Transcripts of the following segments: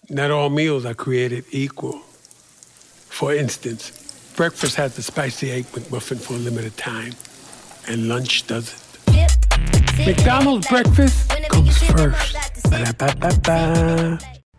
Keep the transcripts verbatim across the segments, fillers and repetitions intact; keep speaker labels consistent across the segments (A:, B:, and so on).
A: Not all meals are created equal. For instance, breakfast has the spicy egg McMuffin for a limited time, and lunch doesn't. McDonald's breakfast comes first. Ba-da-ba-ba-ba.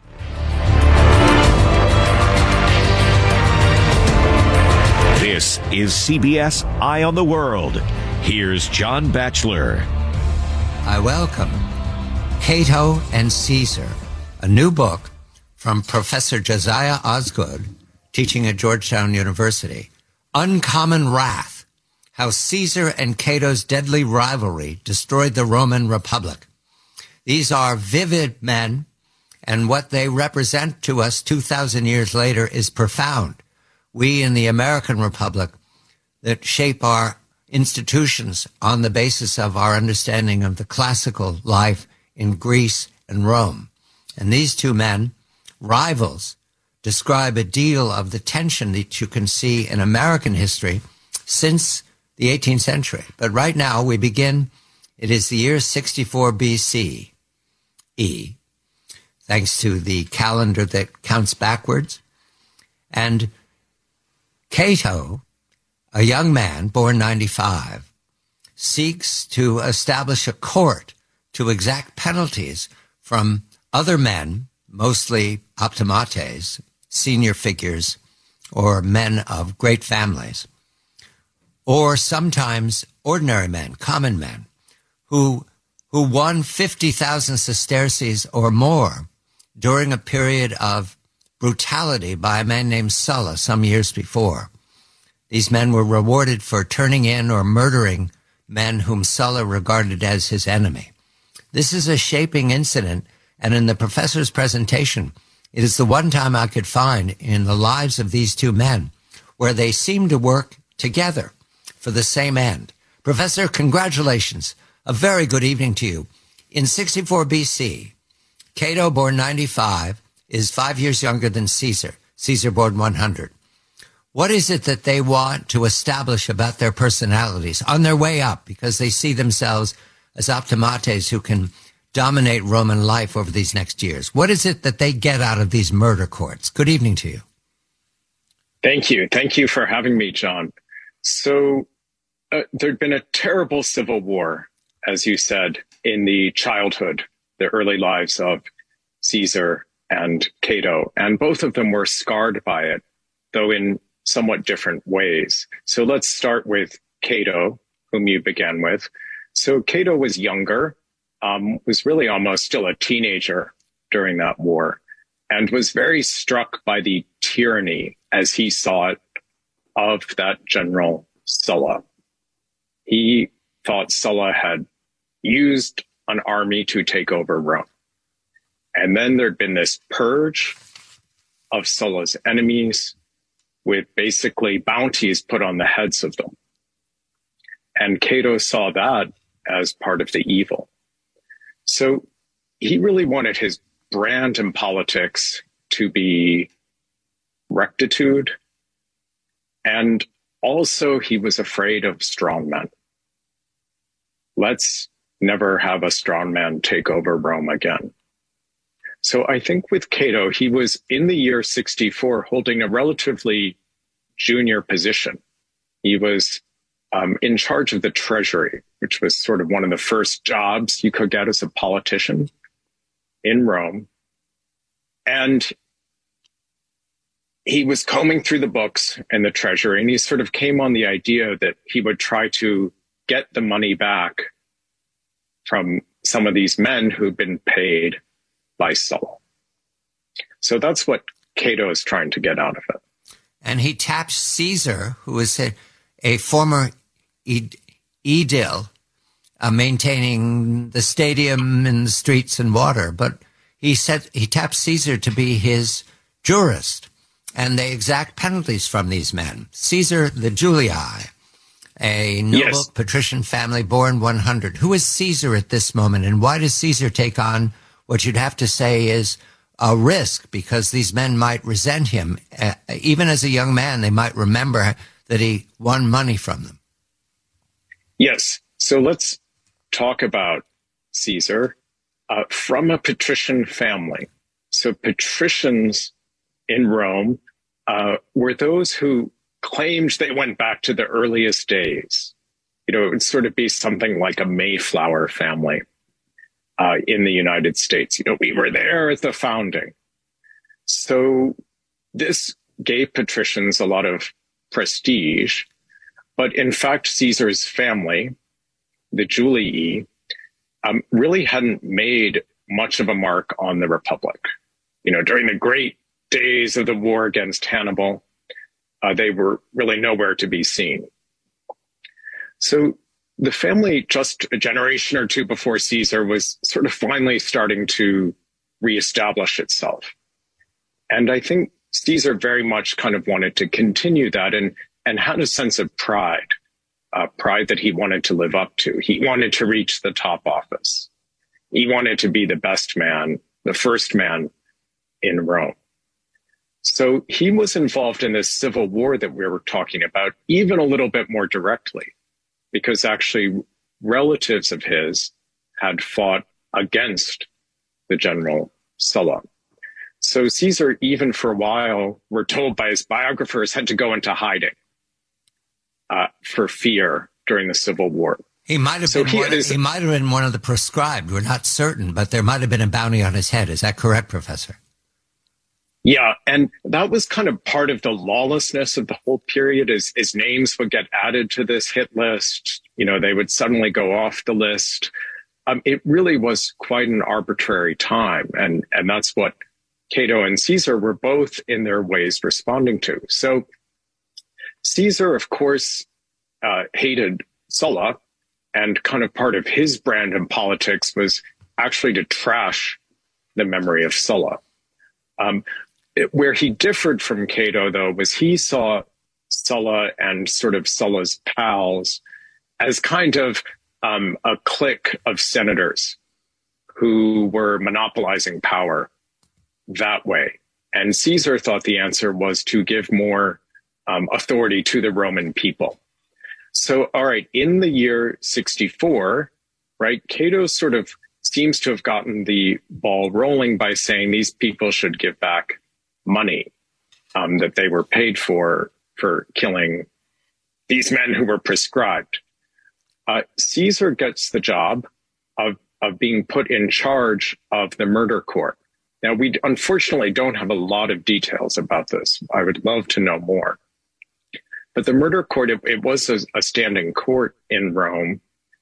B: This is C B S Eye on the World. Here's John Batchelor.
C: I welcome Cato and Caesar, a new book from Professor Josiah Osgood, teaching at Georgetown University. Uncommon Wrath, How Caesar and Cato's Deadly Rivalry Destroyed the Roman Republic. These are vivid men, and what they represent to us two thousand years later is profound. We in the American Republic that shape our institutions on the basis of our understanding of the classical life in Greece and Rome. And these two men, rivals, describe a deal of the tension that you can see in American history since the eighteenth century. But right now we begin, it is the year sixty-four B C E, thanks to the calendar that counts backwards. And Cato, a young man born ninety-five, seeks to establish a court to exact penalties from other men, mostly optimates, senior figures, or men of great families, or sometimes ordinary men, common men, who who won fifty thousand sesterces or more during a period of brutality by a man named Sulla some years before. These men were rewarded for turning in or murdering men whom Sulla regarded as his enemy. This is a shaping incident, and in the professor's presentation, it is the one time I could find in the lives of these two men where they seem to work together for the same end. Professor, congratulations. A very good evening to you. In sixty-four B C, Cato, born ninety-five, is five years younger than Caesar. Caesar born one hundred. What is it that they want to establish about their personalities on their way up, because they see themselves as optimates who can dominate Roman life over these next years? What is it that they get out of these murder courts? Good evening to you.
D: Thank you. Thank you for having me, John. So uh, there'd been a terrible civil war, as you said, in the childhood, the early lives of Caesar and Cato, and both of them were scarred by it, though in somewhat different ways. So let's start with Cato, whom you began with. So Cato was younger, um, was really almost still a teenager during that war, and was very struck by the tyranny, as he saw it, of that general Sulla. He thought Sulla had used an army to take over Rome. And then there'd been this purge of Sulla's enemies with basically bounties put on the heads of them. And Cato saw that as part of the evil. So he really wanted his brand in politics to be rectitude. And also he was afraid of strong men. Let's never have a strong man take over Rome again. So I think with Cato, he was in the year sixty-four holding a relatively junior position. He was um, in charge of the treasury, which was sort of one of the first jobs you could get as a politician in Rome. And he was combing through the books in the treasury, and he sort of came on the idea that he would try to get the money back from some of these men who'd been paid by Sulla. So that's what Cato is trying to get out of it.
C: And he taps Caesar, who is a, a former ed, edile, uh, maintaining the stadium and the streets and water. But he said he taps Caesar to be his jurist, and they exact penalties from these men. Caesar the Julii, a noble yes. patrician family born one hundred. Who is Caesar at this moment, and why does Caesar take on what you'd have to say is a risk, because these men might resent him? Uh, even as a young man, they might remember that he won money from them.
D: Yes. So let's talk about Caesar. Uh, from a patrician family, So patricians in Rome uh, were those who claimed they went back to the earliest days. You know, it would sort of be something like a Mayflower family uh, in the United States. You know, we were there at the founding. So this gave patricians a lot of prestige. But in fact, Caesar's family, the Julii, um, really hadn't made much of a mark on the Republic. You know, during the great days of the war against Hannibal, uh, they were really nowhere to be seen. So the family, just a generation or two before Caesar, was sort of finally starting to reestablish itself. And I think Caesar very much kind of wanted to continue that and, and had a sense of pride, uh, pride that he wanted to live up to. He wanted to reach the top office. He wanted to be the best man, the first man in Rome. So he was involved in this civil war that we were talking about, even a little bit more directly, because actually relatives of his had fought against the general Sulla. So Caesar, even for a while, we're told by his biographers, had to go into hiding uh, for fear during the civil war.
C: He might have
D: so
C: been
D: he,
C: one,
D: his,
C: he might have been one of the proscribed. We're not certain, but there might have been a bounty on his head. Is that correct, Professor?
D: Yeah, and that was kind of part of the lawlessness of the whole period. Is his names would get added to this hit list. You know, they would suddenly go off the list. Um, it really was quite an arbitrary time, and and that's what Cato and Caesar were both in their ways responding to. So Caesar, of course, uh, hated Sulla, and kind of part of his brand in politics was actually to trash the memory of Sulla. Um, it, where he differed from Cato, though, was he saw Sulla and sort of Sulla's pals as kind of um, a clique of senators who were monopolizing power that way. And Caesar thought the answer was to give more um, authority to the Roman people. So, all right, in the year sixty-four, right, Cato sort of seems to have gotten the ball rolling by saying these people should give back money um, that they were paid for, for killing these men who were prescribed. Uh, Caesar gets the job of, of being put in charge of the murder court. Now, we unfortunately don't have a lot of details about this. I would love to know more. But the murder court, it, it was a, a standing court in Rome,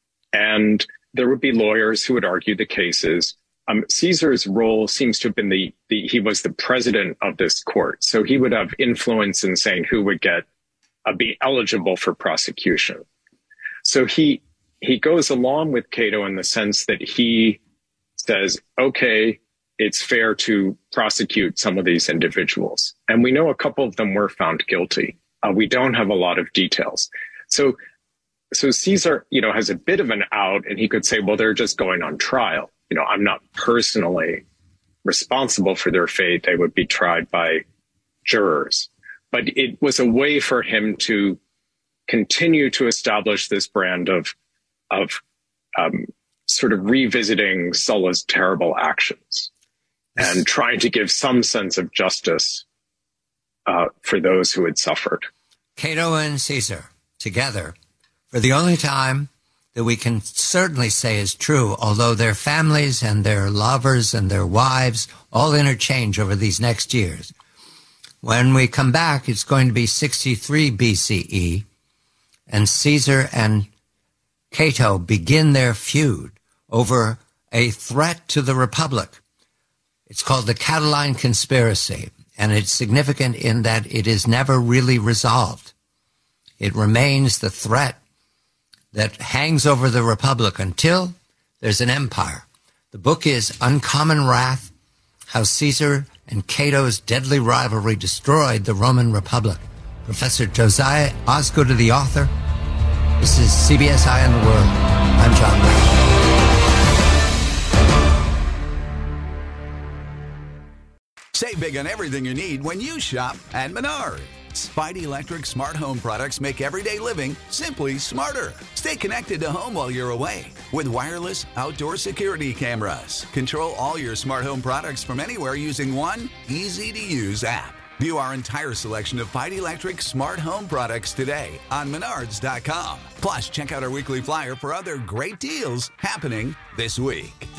D: and there would be lawyers who would argue the cases. Um, Caesar's role seems to have been the, the, he was the president of this court. So he would have influence in saying who would get, uh, be eligible for prosecution. So he, he goes along with Cato in the sense that he says, okay, it's fair to prosecute some of these individuals. And we know a couple of them were found guilty. Uh, we don't have a lot of details. So, so Caesar, you know, has a bit of an out, and he could say, well, they're just going on trial. You know, I'm not personally responsible for their fate. They would be tried by jurors. But it was a way for him to continue to establish this brand of, of um, sort of revisiting Sulla's terrible actions and trying to give some sense of justice uh, for those who had suffered.
C: Cato and Caesar together for the only time that we can certainly say is true, although their families and their lovers and their wives all interchange over these next years. When we come back, it's going to be sixty-three B C E, and Caesar and Cato begin their feud over a threat to the Republic. It's called the Catiline Conspiracy, and it's significant in that it is never really resolved. It remains the threat that hangs over the Republic until there's an empire. The book is Uncommon Wrath, How Caesar and Cato's Deadly Rivalry Destroyed the Roman Republic. Professor Josiah Osgood is the author. This is C B S Eye on the World. I'm John Batchelor.
E: Save big on everything you need when you shop at Menards. Menards. Fight Electric smart home products make everyday living simply smarter. Stay connected to home while you're away with wireless outdoor security cameras. Control all your smart home products from anywhere using one easy-to-use app. View our entire selection of Fight Electric smart home products today on menards dot com. Plus, check out our weekly flyer for other great deals happening this week.